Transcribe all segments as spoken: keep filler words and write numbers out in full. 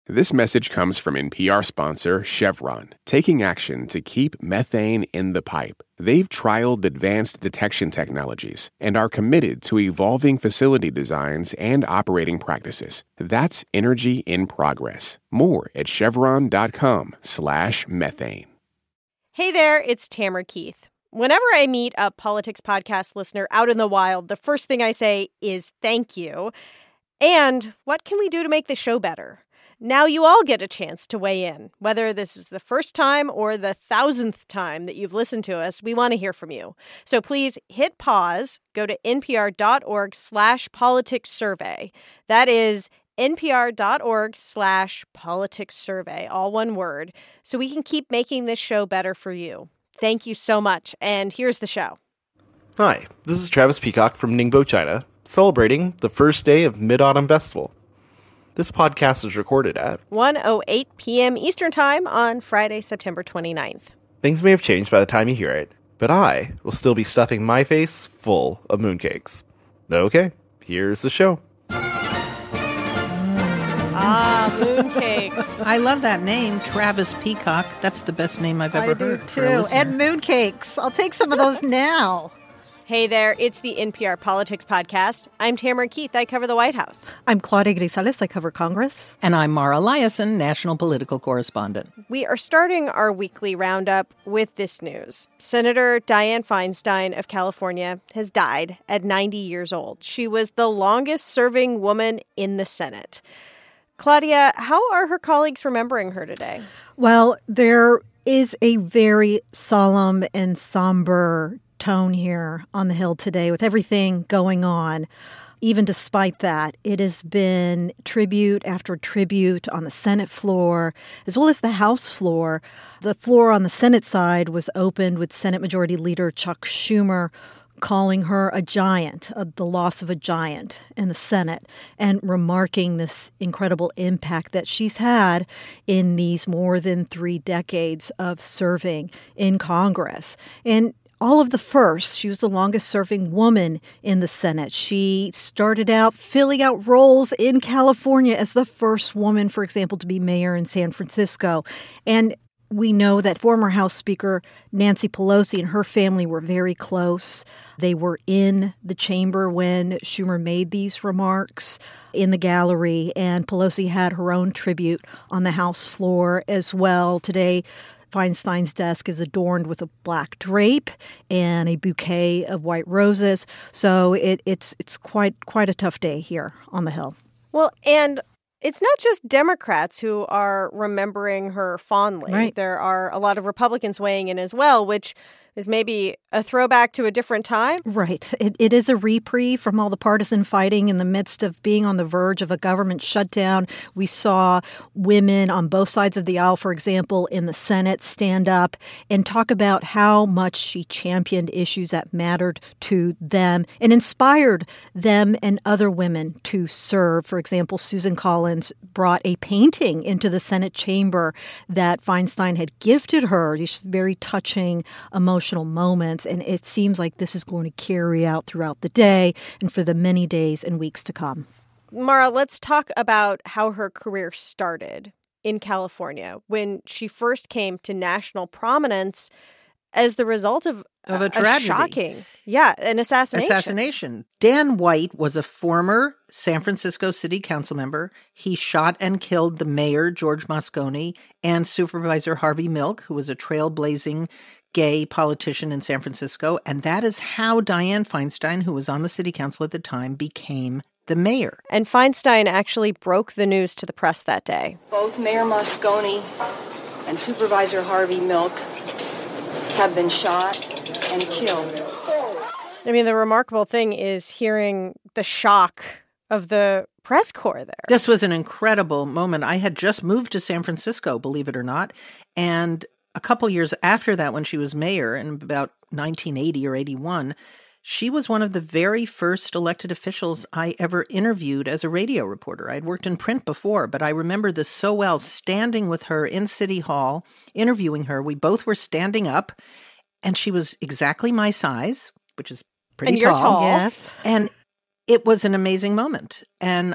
This message comes from N P R sponsor Chevron, taking action to keep methane in the pipe. They've trialed advanced detection technologies and are committed to evolving facility designs and operating practices. That's energy in progress. More at chevron.com slash methane. Hey there, it's Tamara Keith. Whenever I meet a politics podcast listener out in the wild, the first thing I say is thank you. And what can we do to make the show better? Now you all get a chance to weigh in. Whether this is the first time or the thousandth time that you've listened to us, we want to hear from you. So please hit pause, go to npr.org slash politics survey. That is npr.org slash politics survey, all one word, so we can keep making this show better for you. Thank you so much, and here's the show. Hi, this is Travis Peacock from Ningbo, China, celebrating the first day of Mid-Autumn Festival. This podcast is recorded at one oh eight p.m. Eastern Time on Friday, September twenty-ninth. Things may have changed by the time you hear it, but I will still be stuffing my face full of mooncakes. Okay, here's the show. Ah, mooncakes. I love that name, Travis Peacock. That's the best name I've ever I do heard. too. And mooncakes. I'll take some of those now. Hey there, it's the N P R Politics Podcast. I'm Tamara Keith. I cover the White House. I'm Claudia Grisales. I cover Congress. And I'm Mara Liasson, national political correspondent. We are starting our weekly roundup with this news. Senator Dianne Feinstein of California has died at ninety years old. She was the longest-serving woman in the Senate. Claudia, how are her colleagues remembering her today? Well, there is a very solemn and somber tone here on the Hill today with everything going on. Even despite that, it has been tribute after tribute on the Senate floor, as well as the House floor. The floor on the Senate side was opened with Senate Majority Leader Chuck Schumer calling her a giant, uh, the loss of a giant in the Senate, and remarking this incredible impact that she's had in these more than three decades of serving in Congress. And all of the firsts. She was the longest-serving woman in the Senate. She started out filling out roles in California as the first woman, for example, to be mayor in San Francisco. And we know that former House Speaker Nancy Pelosi and her family were very close. They were in the chamber when Schumer made these remarks in the gallery, and Pelosi had her own tribute on the House floor as well. Today, Feinstein's desk is adorned with a black drape and a bouquet of white roses. So it, it's it's quite quite a tough day here on the Hill. Well, and it's not just Democrats who are remembering her fondly. Right. There are a lot of Republicans weighing in as well, which is maybe a throwback to a different time. Right. It, it is a reprieve from all the partisan fighting in the midst of being on the verge of a government shutdown. We saw women on both sides of the aisle, for example, in the Senate, stand up and talk about how much she championed issues that mattered to them and inspired them and other women to serve. For example, Susan Collins brought a painting into the Senate chamber that Feinstein had gifted her. These very touching, emotional moments, and it seems like this is going to carry out throughout the day and for the many days and weeks to come. Mara, let's talk about how her career started in California when she first came to national prominence as the result of, Of a a tragedy. shocking, yeah, an assassination. Assassination. Dan White was a former San Francisco city council member. He shot and killed the mayor, George Moscone, and Supervisor Harvey Milk, who was a trailblazing gay politician in San Francisco. And that is how Dianne Feinstein, who was on the city council at the time, became the mayor. And Feinstein actually broke the news to the press that day. Both Mayor Moscone and Supervisor Harvey Milk have been shot and killed. I mean, the remarkable thing is hearing the shock of the press corps there. This was an incredible moment. I had just moved to San Francisco, believe it or not, and a couple years after that, when she was mayor in about nineteen eighty or eighty-one, she was one of the very first elected officials I ever interviewed as a radio reporter. I had worked in print before, but I remember this so well, standing with her in City Hall, interviewing her. We both were standing up, and she was exactly my size, which is pretty and you're tall. tall. Yes. And it was an amazing moment. And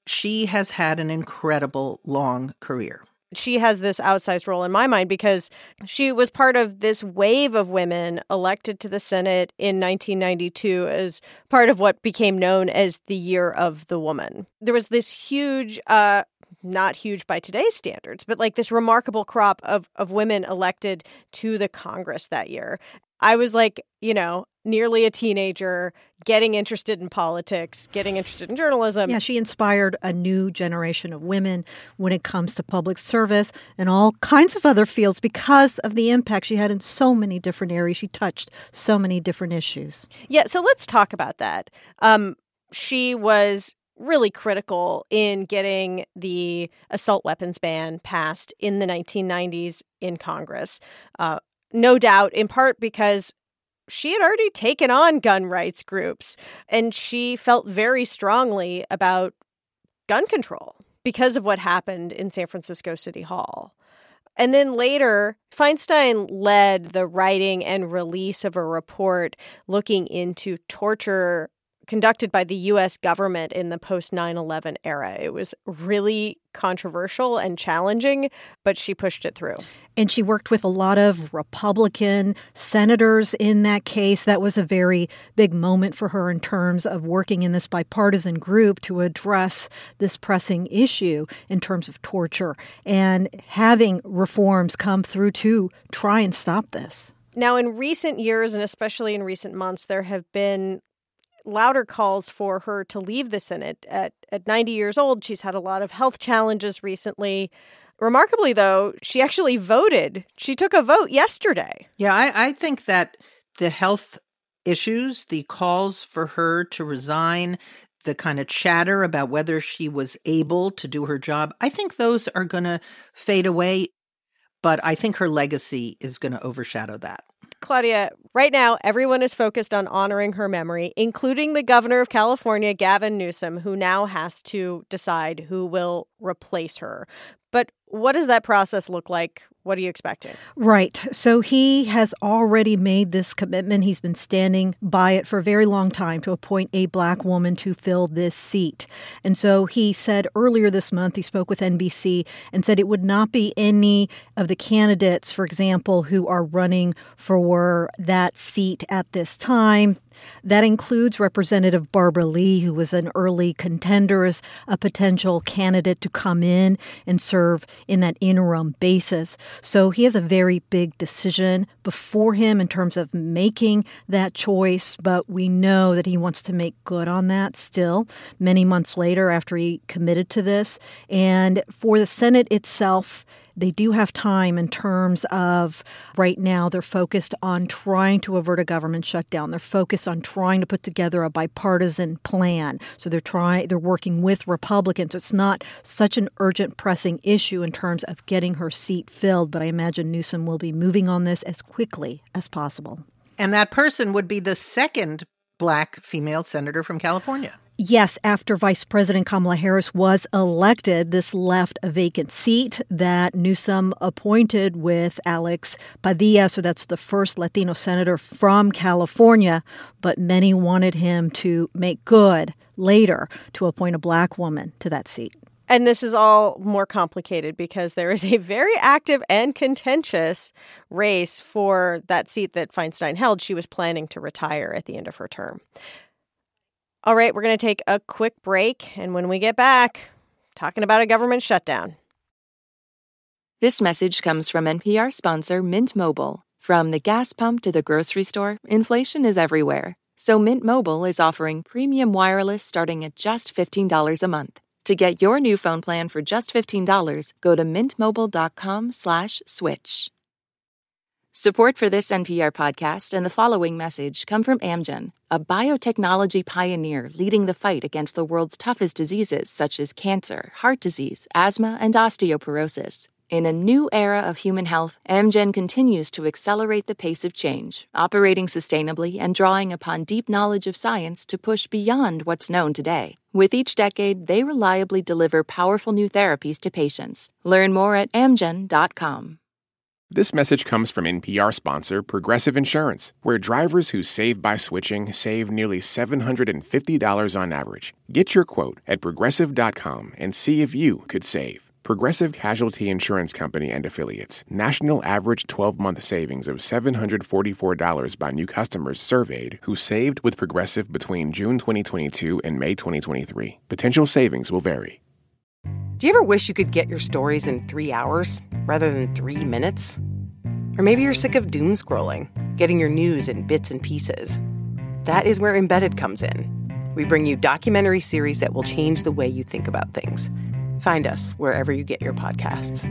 she has had an incredible long career. She has this outsized role in my mind because she was part of this wave of women elected to the Senate in nineteen ninety-two as part of what became known as the Year of the Woman. There was this huge, uh, not huge by today's standards, but like this remarkable crop of, of women elected to the Congress that year. I was like, you know, nearly a teenager, getting interested in politics, getting interested in journalism. Yeah, she inspired a new generation of women when it comes to public service and all kinds of other fields because of the impact she had in so many different areas. She touched so many different issues. Yeah, so let's talk about that. Um, she was really critical in getting the assault weapons ban passed in the nineteen nineties in Congress. Uh, no doubt, in part because she had already taken on gun rights groups, and she felt very strongly about gun control because of what happened in San Francisco City Hall. And then later, Feinstein led the writing and release of a report looking into torture conducted by the U S government in the post nine eleven era. It was really controversial and challenging, but she pushed it through. And she worked with a lot of Republican senators in that case. That was a very big moment for her in terms of working in this bipartisan group to address this pressing issue in terms of torture and having reforms come through to try and stop this. Now, in recent years, and especially in recent months, there have been louder calls for her to leave the Senate. At, at ninety years old, she's had a lot of health challenges recently. Remarkably, though, she actually voted. She took a vote yesterday. Yeah, I, I think that the health issues, the calls for her to resign, the kind of chatter about whether she was able to do her job, I think those are going to fade away. But I think her legacy is going to overshadow that. Claudia, right now, everyone is focused on honoring her memory, including the governor of California, Gavin Newsom, who now has to decide who will replace her. But what does that process look like? What are you expecting? Right. So he has already made this commitment. He's been standing by it for a very long time to appoint a Black woman to fill this seat. And so he said earlier this month, he spoke with N B C and said it would not be any of the candidates, for example, who are running for that seat at this time. That includes Representative Barbara Lee, who was an early contender as a potential candidate to come in and serve in that interim basis. So he has a very big decision before him in terms of making that choice, but we know that he wants to make good on that still many months later after he committed to this. And for the Senate itself, they do have time in terms of right now they're focused on trying to avert a government shutdown. They're focused on trying to put together a bipartisan plan. So they're trying, they're working with Republicans. So it's not such an urgent pressing issue in terms of getting her seat filled. But I imagine Newsom will be moving on this as quickly as possible. And that person would be the second Black female senator from California. Yes, after Vice President Kamala Harris was elected, this left a vacant seat that Newsom appointed with Alex Padilla. So that's the first Latino senator from California. But many wanted him to make good later to appoint a Black woman to that seat. And this is all more complicated because there is a very active and contentious race for that seat that Feinstein held. She was planning to retire at the end of her term. All right, we're going to take a quick break. And when we get back, talking about a government shutdown. This message comes from N P R sponsor Mint Mobile. From the gas pump to the grocery store, inflation is everywhere. So Mint Mobile is offering premium wireless starting at just fifteen dollars a month. To get your new phone plan for just fifteen dollars, go to mintmobile.com slash switch. Support for this N P R podcast and the following message come from Amgen, a biotechnology pioneer leading the fight against the world's toughest diseases such as cancer, heart disease, asthma, and osteoporosis. In a new era of human health, Amgen continues to accelerate the pace of change, operating sustainably and drawing upon deep knowledge of science to push beyond what's known today. With each decade, they reliably deliver powerful new therapies to patients. Learn more at amgen dot com. This message comes from N P R sponsor Progressive Insurance, where drivers who save by switching save nearly seven hundred fifty dollars on average. Get your quote at progressive dot com and see if you could save. Progressive Casualty Insurance Company and Affiliates. National average twelve-month savings of seven hundred forty-four dollars by new customers surveyed who saved with Progressive between June twenty twenty-two and May twenty twenty-three. Potential savings will vary. Do you ever wish you could get your stories in three hours rather than three minutes? Or maybe you're sick of doom scrolling, getting your news in bits and pieces. That is where Embedded comes in. We bring you documentary series that will change the way you think about things. Find us wherever you get your podcasts.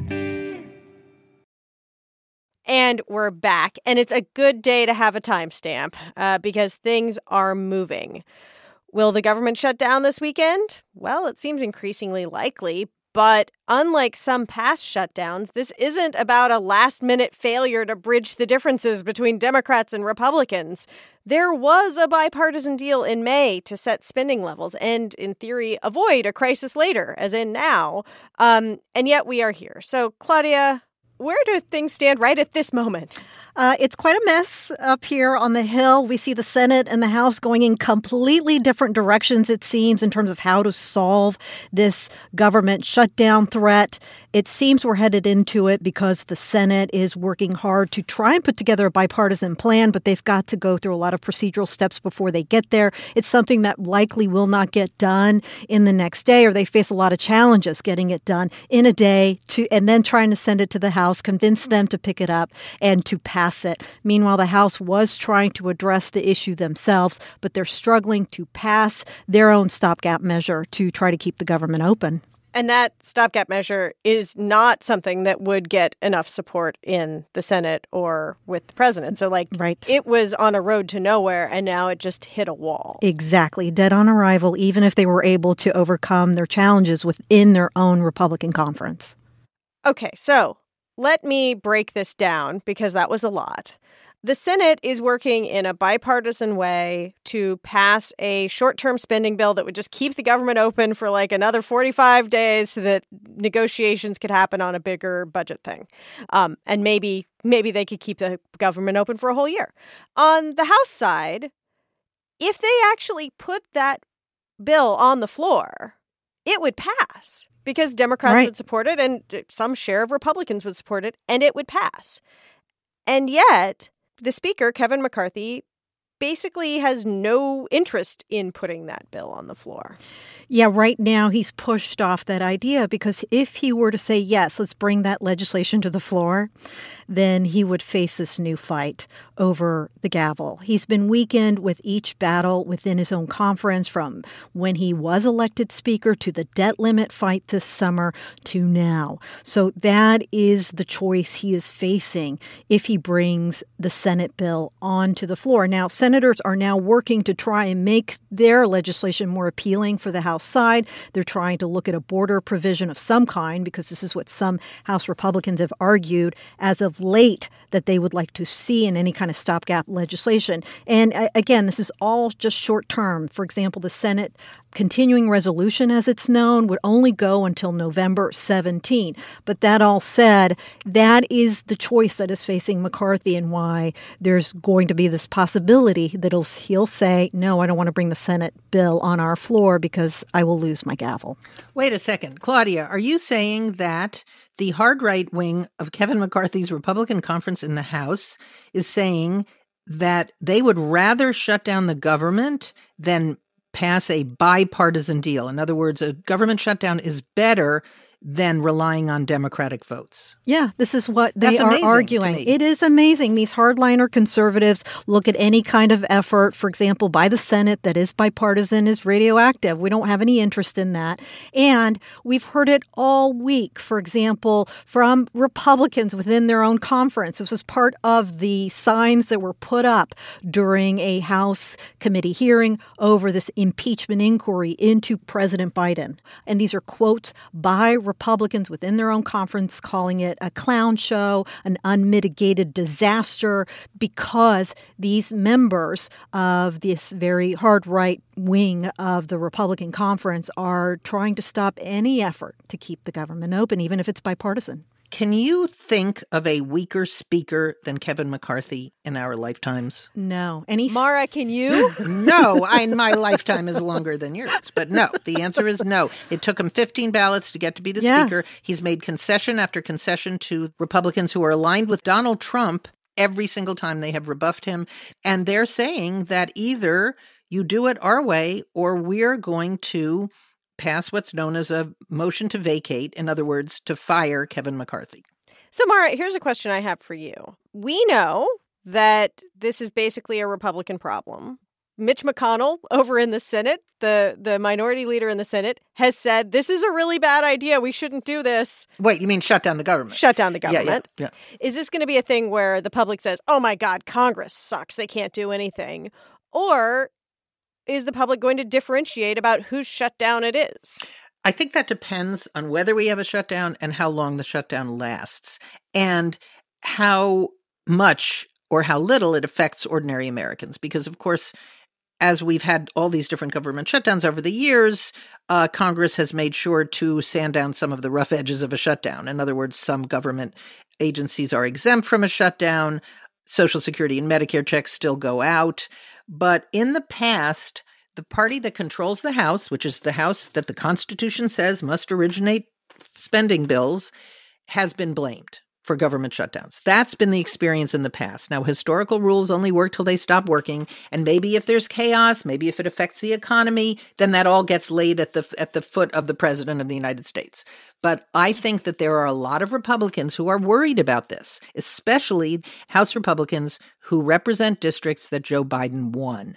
And we're back, and it's a good day to have a timestamp uh, because things are moving. Will the government shut down this weekend? Well, it seems increasingly likely, but unlike some past shutdowns, this isn't about a last-minute failure to bridge the differences between Democrats and Republicans. There was a bipartisan deal in May to set spending levels and, in theory, avoid a crisis later, as in now. Um, and yet we are here. So, Claudia, where do things stand right at this moment? Uh, it's quite a mess up here on the Hill. We see the Senate and the House going in completely different directions, it seems, in terms of how to solve this government shutdown threat. It seems we're headed into it because the Senate is working hard to try and put together a bipartisan plan, but they've got to go through a lot of procedural steps before they get there. It's something that likely will not get done in the next day, or they face a lot of challenges getting it done in a day, to and then trying to send it to the House, convince them to pick it up, and to pass it. Meanwhile, the House was trying to address the issue themselves, but they're struggling to pass their own stopgap measure to try to keep the government open. And that stopgap measure is not something that would get enough support in the Senate or with the president. So, like, right. It was on a road to nowhere, and now it just hit a wall. Exactly. Dead on arrival, even if they were able to overcome their challenges within their own Republican conference. Okay, so let me break this down because that was a lot. The Senate is working in a bipartisan way to pass a short-term spending bill that would just keep the government open for like another forty-five days so that negotiations could happen on a bigger budget thing. Um, and maybe maybe they could keep the government open for a whole year. On the House side, if they actually put that bill on the floor, it would pass because Democrats right. would support it and some share of Republicans would support it, and it would pass. And yet, the Speaker, Kevin McCarthy, basically has no interest in putting that bill on the floor. Yeah, right now he's pushed off that idea because if he were to say, yes, let's bring that legislation to the floor, then he would face this new fight over the gavel. He's been weakened with each battle within his own conference, from when he was elected speaker to the debt limit fight this summer to now. So that is the choice he is facing if he brings the Senate bill onto the floor. Now, senators are now working to try and make their legislation more appealing for the House side. They're trying to look at a border provision of some kind because this is what some House Republicans have argued as of late that they would like to see in any kind of stopgap legislation. And uh, again, this is all just short term. For example, the Senate continuing resolution, as it's known, would only go until November seventeenth. But that all said, that is the choice that is facing McCarthy and why there's going to be this possibility that he'll, he'll say, no, I don't want to bring the Senate bill on our floor because I will lose my gavel. Wait a second. Claudia, are you saying that the hard right wing of Kevin McCarthy's Republican conference in the House is saying that they would rather shut down the government than pass a bipartisan deal? In other words, a government shutdown is better than relying on Democratic votes. Yeah, this is what they That's are amazing arguing. to me. It is amazing. These hardliner conservatives look at any kind of effort, for example, by the Senate that is bipartisan as radioactive. We don't have any interest in that. And we've heard it all week, for example, from Republicans within their own conference. This was part of the signs that were put up during a House committee hearing over this impeachment inquiry into President Biden. And these are quotes by Republicans within their own conference calling it a clown show, an unmitigated disaster, because these members of this very hard right wing of the Republican conference are trying to stop any effort to keep the government open, even if it's bipartisan. Can you think of a weaker speaker than Kevin McCarthy in our lifetimes? No. Any Mara, can you? No, I, my lifetime is longer than yours. But no, the answer is no. It took him fifteen ballots to get to be the Yeah. speaker. He's made concession after concession to Republicans who are aligned with Donald Trump every single time they have rebuffed him. And they're saying that either you do it our way or we're going to pass what's known as a motion to vacate. In other words, to fire Kevin McCarthy. So, Mara, here's a question I have for you. We know that this is basically a Republican problem. Mitch McConnell over in the Senate, the, the minority leader in the Senate, has said this is a really bad idea. We shouldn't do this. Wait, you mean shut down the government? Shut down the Yeah, yeah, government. yeah. Is this going to be a thing where the public says, oh, my God, Congress sucks. They can't do anything. Or is the public going to differentiate about whose shutdown it is? I think that depends on whether we have a shutdown and how long the shutdown lasts and how much or how little it affects ordinary Americans. Because, of course, as we've had all these different government shutdowns over the years, uh, Congress has made sure to sand down some of the rough edges of a shutdown. In other words, some government agencies are exempt from a shutdown. Social Security and Medicare checks still go out. But in the past, the party that controls the House, which is the House that the Constitution says must originate spending bills, has been blamed for government shutdowns. That's been the experience in the past. Now, historical rules only work till they stop working. And maybe if there's chaos, maybe if it affects the economy, then that all gets laid at the at the foot of the President of the United States. But I think that there are a lot of Republicans who are worried about this, especially House Republicans who represent districts that Joe Biden won.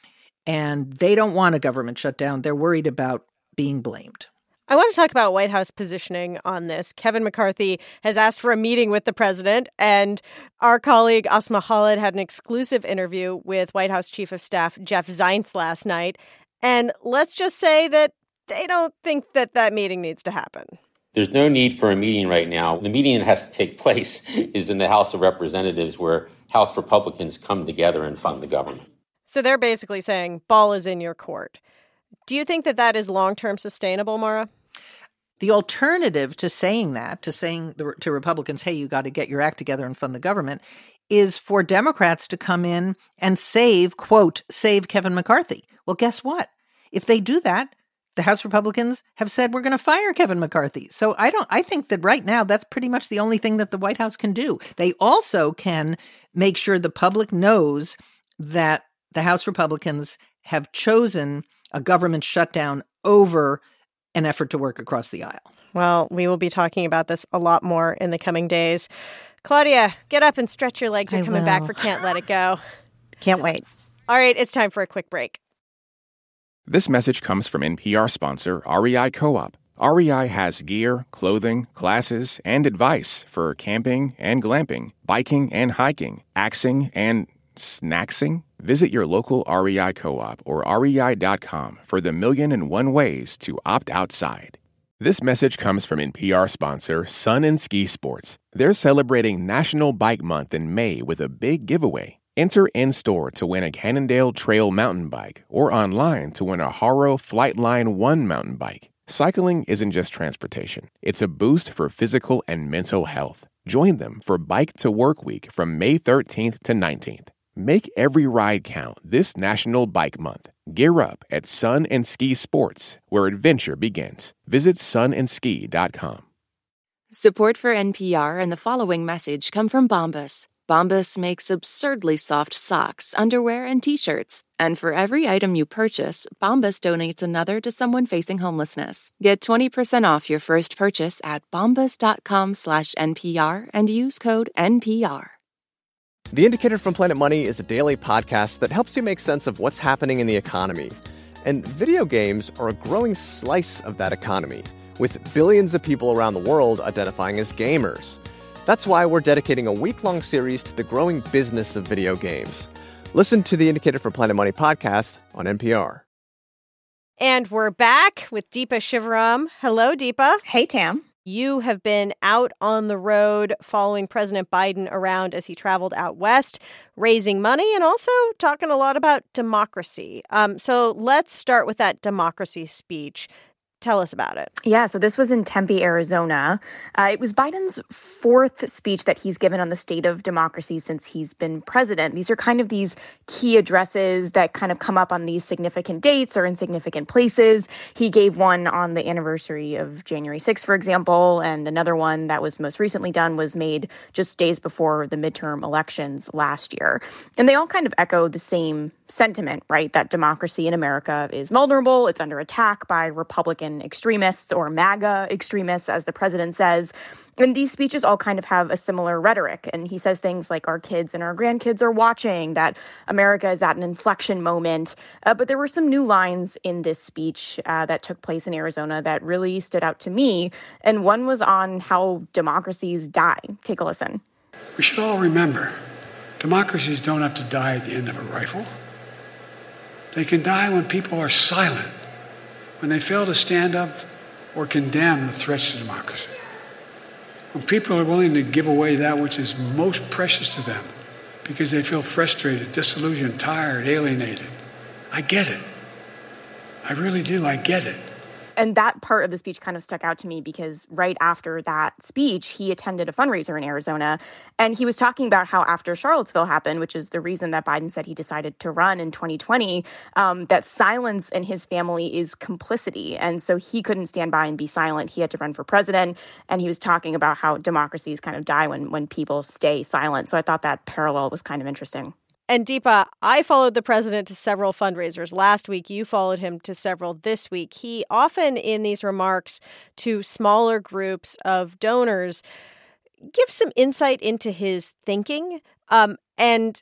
And they don't want a government shutdown. They're worried about being blamed. I want to talk about White House positioning on this. Kevin McCarthy has asked for a meeting with the president, and our colleague Asma Khalid had an exclusive interview with White House Chief of Staff Jeff Zients last night. And let's just say that they don't think that that meeting needs to happen. There's no need for a meeting right now. The meeting that has to take place is in the House of Representatives, where House Republicans come together and fund the government. So they're basically saying, ball is in your court. Do you think that that is long-term sustainable, Mara? The alternative to saying that, to saying the, to Republicans, hey, you got to get your act together and fund the government, is for Democrats to come in and save, quote, save Kevin McCarthy. Well, guess what? If they do that, the House Republicans have said we're going to fire Kevin McCarthy. So I don't, I think that right now that's pretty much the only thing that the White House can do. They also can make sure the public knows that the House Republicans have chosen a government shutdown over an effort to work across the aisle. Well, we will be talking about this a lot more in the coming days. Claudia, get up and stretch your legs. You're I coming will. back for Can't Let It Go. Can't wait. All right, it's time for a quick break. This message comes from N P R sponsor R E I Co-op. R E I has gear, clothing, classes, and advice for camping and glamping, biking and hiking, axing and snacksing. Visit your local R E I Co-op or R E I dot com for the million and one ways to opt outside. This message comes from N P R sponsor Sun and Ski Sports. They're celebrating National Bike Month in May with a big giveaway. Enter in-store to win a Cannondale Trail mountain bike or online to win a Haro Flightline one mountain bike. Cycling isn't just transportation. It's a boost for physical and mental health. Join them for Bike to Work Week from May thirteenth to nineteenth. Make every ride count this National Bike Month. Gear up at Sun and Ski Sports, where adventure begins. Visit sun and ski dot com. Support for N P R and the following message come from Bombas. Bombas makes absurdly soft socks, underwear, and T-shirts. And for every item you purchase, Bombas donates another to someone facing homelessness. Get twenty percent off your first purchase at bombas dot com slash N P R and use code N P R. The Indicator from Planet Money is a daily podcast that helps you make sense of what's happening in the economy. And video games are a growing slice of that economy, with billions of people around the world identifying as gamers. That's why we're dedicating a week-long series to the growing business of video games. Listen to the Indicator from Planet Money podcast on N P R. And we're back with Deepa Shivaram. Hello, Deepa. Hey, Tam. You have been out on the road following President Biden around as he traveled out west, raising money and also talking a lot about democracy. Um, so let's start with that democracy speech. Tell us about it. Yeah, so this was in Tempe, Arizona. Uh, it was Biden's fourth speech that he's given on the state of democracy since he's been president. These are kind of these key addresses that kind of come up on these significant dates or in significant places. He gave one on the anniversary of January sixth, for example, and another one that was most recently done was made just days before the midterm elections last year. And they all kind of echo the same sentiment, right? That democracy in America is vulnerable. It's under attack by Republican extremists or MAGA extremists, as the president says. And these speeches all kind of have a similar rhetoric. And he says things like our kids and our grandkids are watching, that America is at an inflection moment. Uh, but there were some new lines in this speech uh, that took place in Arizona that really stood out to me. And one was on how democracies die. Take a listen. We should all remember, democracies don't have to die at the end of a rifle. They can die when people are silent, when they fail to stand up or condemn the threats to democracy. When people are willing to give away that which is most precious to them because they feel frustrated, disillusioned, tired, alienated. I get it. I really do. I get it. And that part of the speech kind of stuck out to me because right after that speech, he attended a fundraiser in Arizona. And he was talking about how after Charlottesville happened, which is the reason that Biden said he decided to run in twenty twenty, um, that silence in his family is complicity. And so he couldn't stand by and be silent. He had to run for president. And he was talking about how democracies kind of die when, when people stay silent. So I thought that parallel was kind of interesting. And Deepa, I followed the president to several fundraisers last week. You followed him to several this week. He often, in these remarks to smaller groups of donors, gives some insight into his thinking. Um, and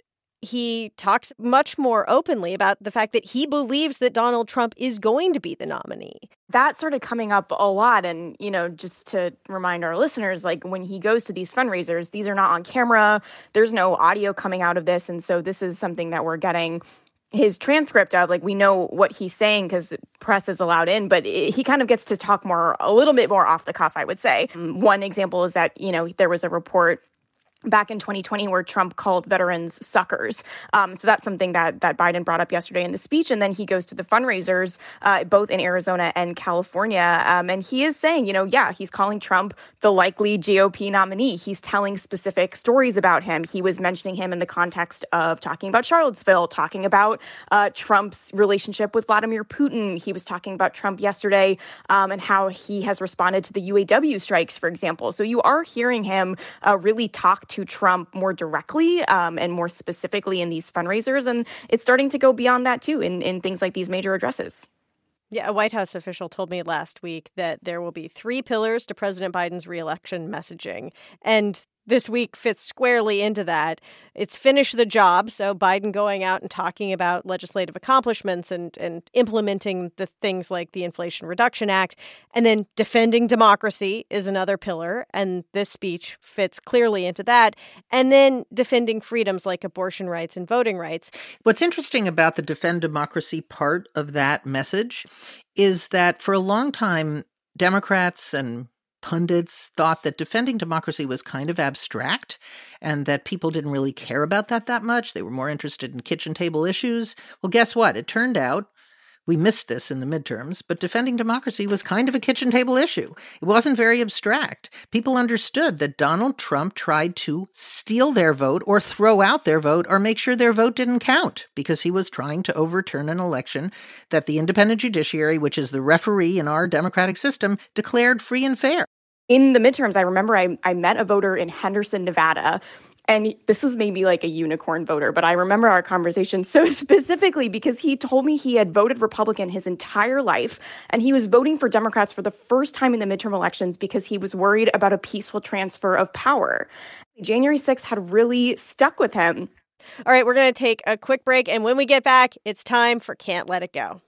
he talks much more openly about the fact that he believes that Donald Trump is going to be the nominee. That started coming up a lot. And, you know, just to remind our listeners, like when he goes to these fundraisers, these are not on camera. There's no audio coming out of this. And so this is something that we're getting his transcript of. Like, we know what he's saying because press is allowed in, but it, he kind of gets to talk more, a little bit more off the cuff, I would say. One example is that, you know, there was a report back in twenty twenty where Trump called veterans suckers. Um, so that's something that that Biden brought up yesterday in the speech. And then he goes to the fundraisers, uh, both in Arizona and California. Um, and he is saying, you know, yeah, he's calling Trump the likely G O P nominee. He's telling specific stories about him. He was mentioning him in the context of talking about Charlottesville, talking about uh, Trump's relationship with Vladimir Putin. He was talking about Trump yesterday um, and how he has responded to the U A W strikes, for example. So you are hearing him uh, really talk to Trump more directly um, and more specifically in these fundraisers. And it's starting to go beyond that, too, in, in things like these major addresses. Yeah, a White House official told me last week that there will be three pillars to President Biden's reelection messaging. And this week fits squarely into that. It's finish the job. So Biden going out and talking about legislative accomplishments and, and implementing the things like the Inflation Reduction Act. And then defending democracy is another pillar. And this speech fits clearly into that. And then defending freedoms like abortion rights and voting rights. What's interesting about the defend democracy part of that message is that for a long time, Democrats and pundits thought that defending democracy was kind of abstract and that people didn't really care about that that much. They were more interested in kitchen table issues. Well, guess what? It turned out we missed this in the midterms, but defending democracy was kind of a kitchen table issue. It wasn't very abstract. People understood that Donald Trump tried to steal their vote or throw out their vote or make sure their vote didn't count because he was trying to overturn an election that the independent judiciary, which is the referee in our democratic system, declared free and fair. In the midterms, I remember I, I met a voter in Henderson, Nevada. And this was maybe like a unicorn voter, but I remember our conversation so specifically because he told me he had voted Republican his entire life, and he was voting for Democrats for the first time in the midterm elections because he was worried about a peaceful transfer of power. January sixth had really stuck with him. All right, we're going to take a quick break, and when we get back, it's time for Can't Let It Go.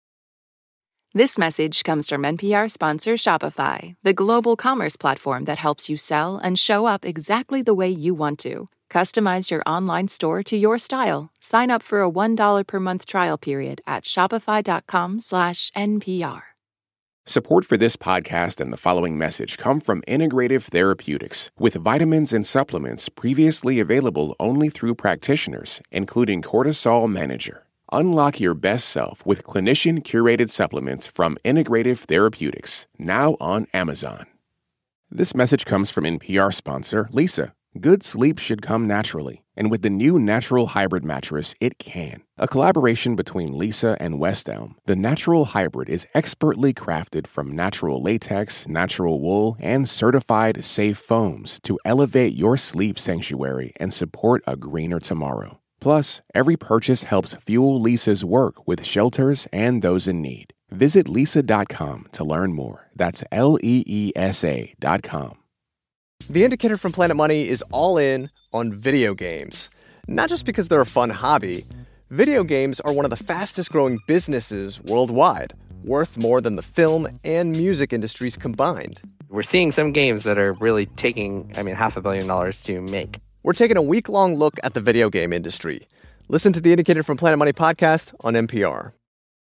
This message comes from N P R sponsor Shopify, the global commerce platform that helps you sell and show up exactly the way you want to. Customize your online store to your style. Sign up for a one dollar per month trial period at shopify.com slash NPR. Support for this podcast and the following message come from Integrative Therapeutics, with vitamins and supplements previously available only through practitioners, including Cortisol Manager. Unlock your best self with clinician-curated supplements from Integrative Therapeutics, now on Amazon. This message comes from N P R sponsor Leesa. Good sleep should come naturally, and with the new Natural Hybrid mattress, it can. A collaboration between Leesa and West Elm, the Natural Hybrid is expertly crafted from natural latex, natural wool, and certified safe foams to elevate your sleep sanctuary and support a greener tomorrow. Plus, every purchase helps fuel Leesa's work with shelters and those in need. Visit leesa dot com to learn more. That's L E E S A dot com. The Indicator from Planet Money is all in on video games. Not just because they're a fun hobby. Video games are one of the fastest growing businesses worldwide, worth more than the film and music industries combined. We're seeing some games that are really taking, I mean, half a billion dollars to make. We're taking a week-long look at the video game industry. Listen to the Indicator from Planet Money podcast on N P R.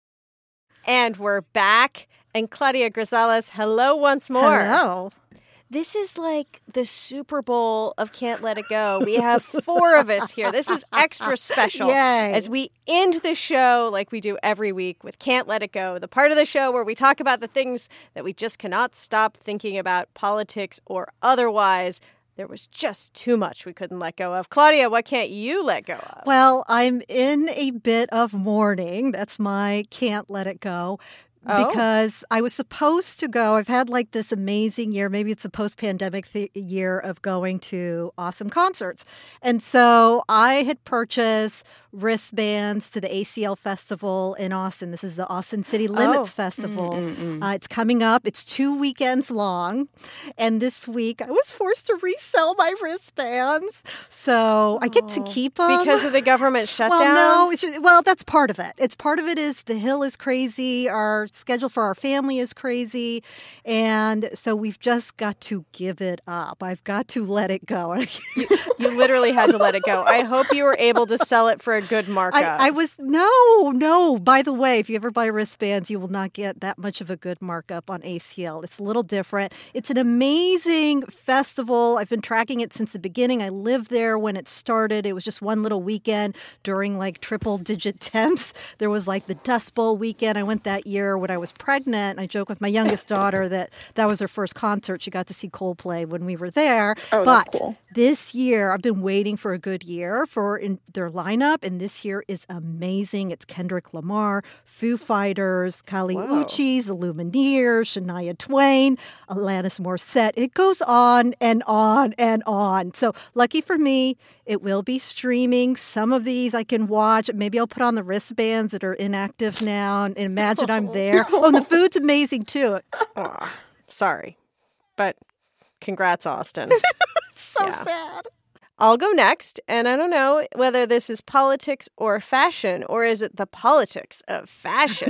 And we're back. And Claudia Grisales, hello once more. Hello. This is like the Super Bowl of Can't Let It Go. We have four of us here. This is extra special. Yay. As we end the show, like we do every week, with Can't Let It Go, the part of the show where we talk about the things that we just cannot stop thinking about, politics or otherwise. There was just too much we couldn't let go of. Claudia, what can't you let go of? Well, I'm in a bit of mourning. That's my can't let it go. Oh? Because I was supposed to go. I've had like this amazing year. Maybe it's a post-pandemic th- year of going to awesome concerts. And so I had purchased wristbands to the A C L Festival in Austin. This is the Austin City Limits Oh. Festival. Mm-mm-mm. Uh, it's coming up. It's two weekends long. And this week I was forced to resell my wristbands. So I get to keep them. Because of the government shutdown? Well, no. It's just, well, that's part of it. It's part of it is the Hill is crazy. Our schedule for our family is crazy. And so we've just got to give it up. I've got to let it go. you, you literally had to let it go. I hope you were able to sell it for a good markup. I, I was, no, no. By the way, if you ever buy wristbands, you will not get that much of a good markup on A C L. It's a little different. It's an amazing festival. I've been tracking it since the beginning. I lived there when it started. It was just one little weekend during like triple digit temps. There was like the Dust Bowl weekend. I went that year when I was pregnant. And I joke with my youngest daughter that that was her first concert. She got to see Coldplay when we were there. Oh, but that's cool. This year, I've been waiting for a good year for in their lineup, and this year is amazing. It's Kendrick Lamar, Foo Fighters, Kali Whoa. Uchis, the Lumineers, Shania Twain, Alanis Morissette. It goes on and on and on. So lucky for me, it will be streaming. Some of these I can watch. Maybe I'll put on the wristbands that are inactive now and imagine I'm there. Oh, and the food's amazing too. Oh, sorry, but congrats, Austin. So Yeah. sad. I'll go next, and I don't know whether this is politics or fashion, or is it the politics of fashion?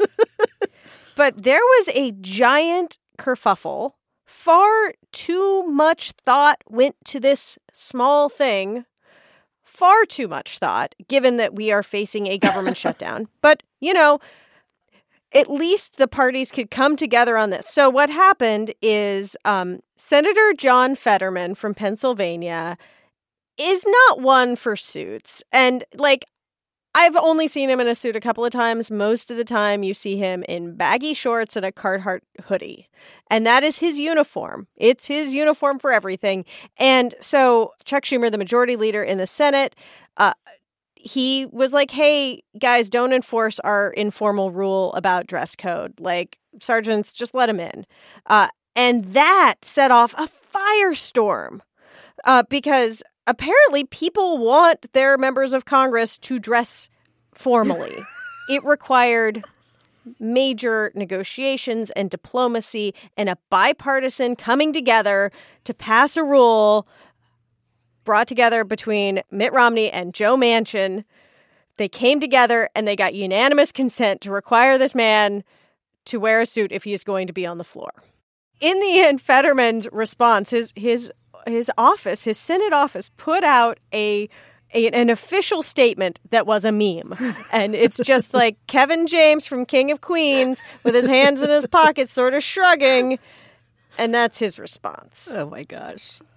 But there was a giant kerfuffle. Far too much thought went to this small thing. Far too much thought, given that we are facing a government shutdown. But, you know, at least the parties could come together on this. So what happened is um, Senator John Fetterman from Pennsylvania is not one for suits. And, like, I've only seen him in a suit a couple of times. Most of the time you see him in baggy shorts and a Carhartt hoodie. And that is his uniform. It's his uniform for everything. And so Chuck Schumer, the majority leader in the Senate, uh, he was like, hey, guys, don't enforce our informal rule about dress code. Like, sergeants, just let him in. Uh, and that set off a firestorm uh, because apparently people want their members of Congress to dress formally. It required major negotiations and diplomacy and a bipartisan coming together to pass a rule brought together between Mitt Romney and Joe Manchin. They came together and they got unanimous consent to require this man to wear a suit if he is going to be on the floor. In the end, Fetterman's response, his his his office, his Senate office, put out a, a an official statement that was a meme. And it's just like Kevin James from King of Queens with his hands in his pockets, sort of shrugging. And that's his response. Oh, my gosh.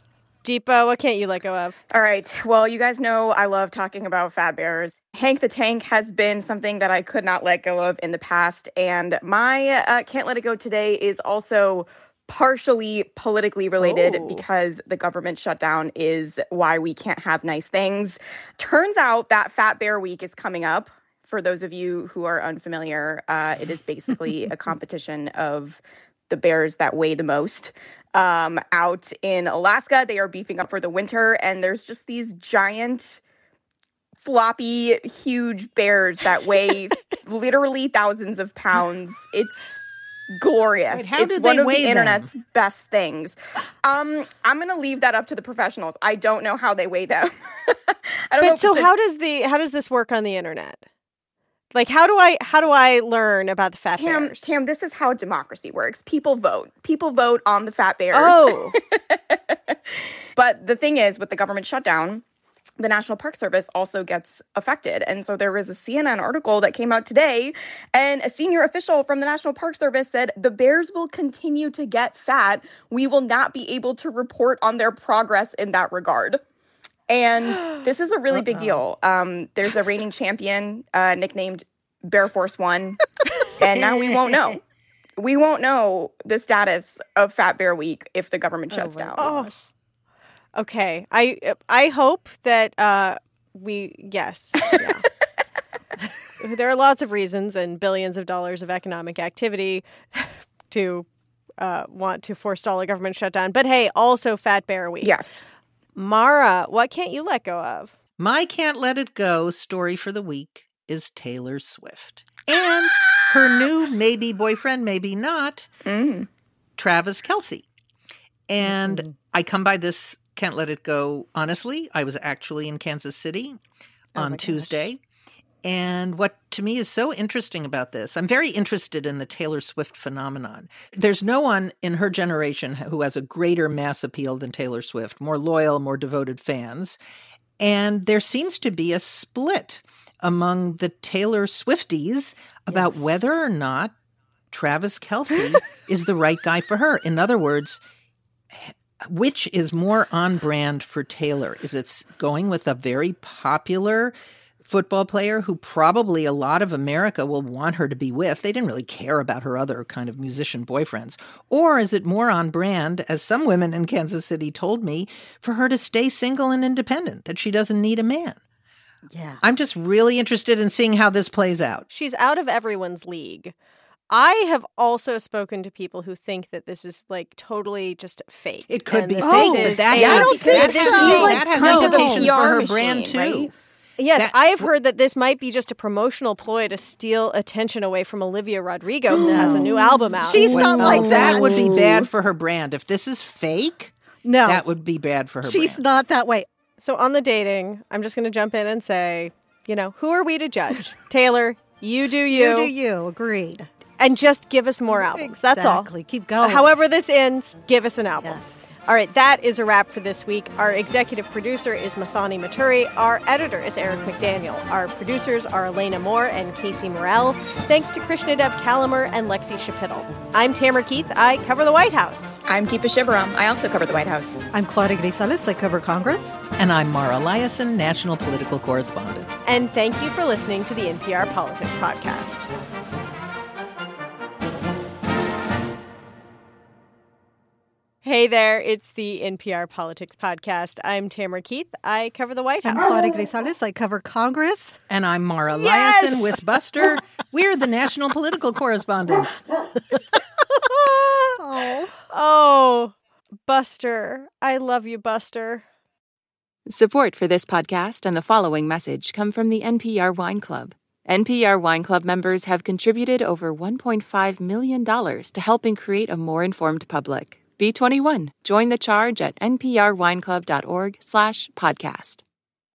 Deepa, what can't you let go of? All right. Well, you guys know I love talking about fat bears. Hank the Tank has been something that I could not let go of in the past. And my uh, can't let it go today is also partially politically related Oh. because the government shutdown is why we can't have nice things. Turns out that Fat Bear Week is coming up. For those of you who are unfamiliar, uh, it is basically a competition of the bears that weigh the most. Um, out in Alaska, they are beefing up for the winter, and there's just these giant, floppy, huge bears that weigh literally thousands of pounds. It's glorious. Wait, how it's do one they of weigh the them? internet's best things. Um, I'm gonna leave that up to the professionals. I don't know how they weigh them. I don't know But if so it's a- how does the how does this work on the internet? Like how do I how do I learn about the fat Tam, bears? Tam, this is how democracy works. People vote. People vote on the fat bears. Oh. But the thing is, with the government shutdown, the National Park Service also gets affected. And so there was a C N N article that came out today, and a senior official from the National Park Service said, the bears will continue to get fat. We will not be able to report on their progress in that regard. And this is a really big deal. Um, there's a reigning champion uh, nicknamed Bear Force One, and now we won't know. We won't know the status of Fat Bear Week if the government shuts down. Oh. Okay. I I hope that uh, we yes. Yeah. There are lots of reasons and billions of dollars of economic activity to uh, want to forestall a government shutdown. But hey, also Fat Bear Week. Yes. Mara, what can't you let go of? My can't let it go story for the week is Taylor Swift. And her new maybe boyfriend, maybe not, Mm. Travis Kelce. And Mm-hmm. I come by this can't let it go honestly. I was actually in Kansas City Oh on my gosh. Tuesday. And what to me is so interesting about this, I'm very interested in the Taylor Swift phenomenon. There's no one in her generation who has a greater mass appeal than Taylor Swift, more loyal, more devoted fans. And there seems to be a split among the Taylor Swifties about Yes. whether or not Travis Kelce is the right guy for her. In other words, which is more on brand for Taylor? Is it going with a very popular football player who probably a lot of America will want her to be with? They didn't really care about her other kind of musician boyfriends. Or is it more on brand, as some women in Kansas City told me, for her to stay single and independent, that she doesn't need a man? Yeah. I'm just really interested in seeing how this plays out. She's out of everyone's league. I have also spoken to people who think that this is like totally just fake. It could and be that fake, this but is that a- I don't think that so. has, She's like that has kind of a implications P R for her machine, brand too. right? Yes, That- I have heard that this might be just a promotional ploy to steal attention away from Olivia Rodrigo, who has a new album out. She's Well, not like that that. would be bad for her brand. If this is fake, No, that would be bad for her she's brand. not that way. So on the dating, I'm just going to jump in and say, you know, who are we to judge? Taylor, you do you. You do you. Agreed. And just give us more albums. That's all. Exactly. Keep going. However this ends, give us an album. Yes. All right, that is a wrap for this week. Our executive producer is Mathani Maturi. Our editor is Eric McDaniel. Our producers are Elena Moore and Casey Morell. Thanks to Krishnadev Kalamer and Lexi Shapittle. I'm Tamara Keith. I cover the White House. I'm Deepa Shivaram. I also cover the White House. I'm Claudia Grisales. I cover Congress. And I'm Mara Eliason, national political correspondent. And thank you for listening to the N P R Politics Podcast. Hey there, it's the N P R Politics Podcast. I'm Tamara Keith. I cover the White I'm House. Claudia Grisales. I cover Congress. And I'm Mara Yes! Eliason with Buster. We're the national political correspondents. Oh. Oh, Buster. I love you, Buster. Support for this podcast and the following message come from the N P R Wine Club. N P R Wine Club members have contributed over one point five million dollars to helping create a more informed public. Be twenty-one. Join the charge at nprwineclub.org slash podcast.